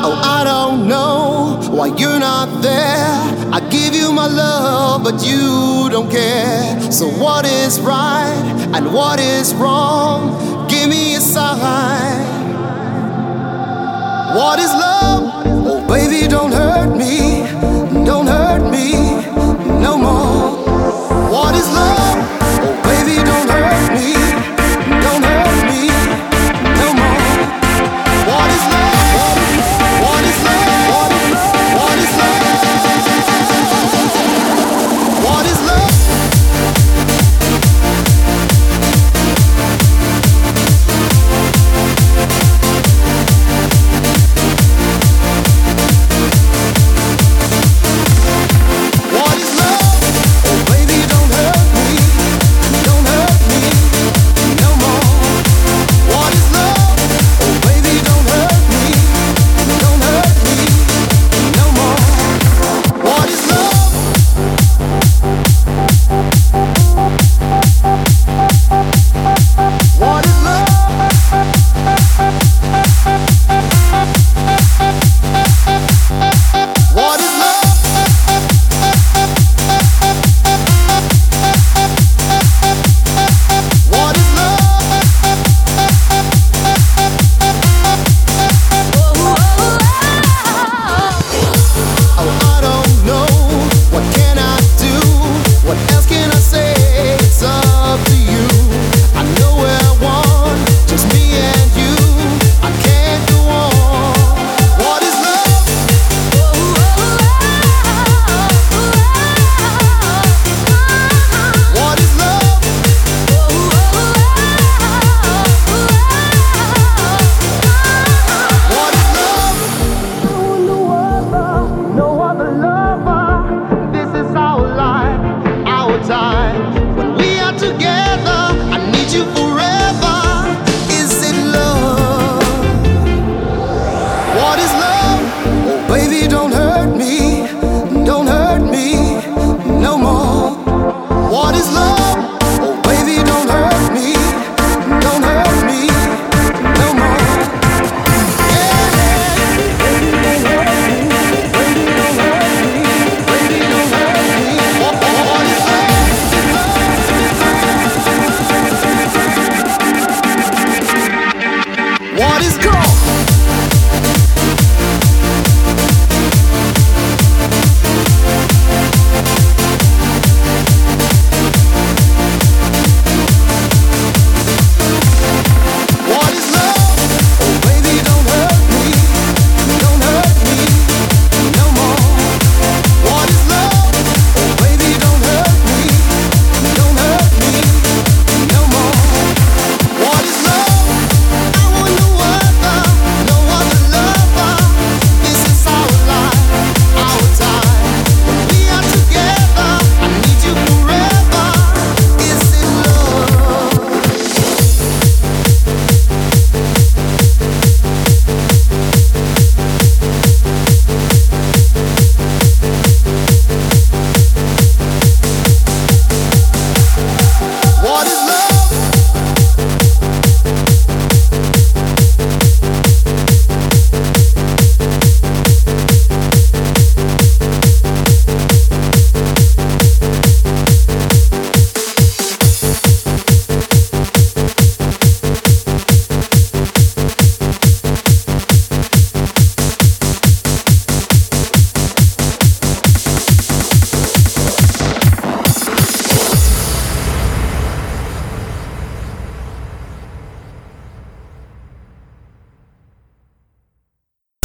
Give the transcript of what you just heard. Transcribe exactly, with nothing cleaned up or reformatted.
Oh, I don't know why you're not there. I give you my love, but you don't care. So what is right and what is wrong? Give me a sign. What is love? Oh, baby, don't hurt me. Don't hurt me no more. What is love? Oh, baby, don't hurt me. Don't hurt me no more. What is love? What is love? What is love? What is love? What is love? When we are together, I need you forever. Is it love? What is love?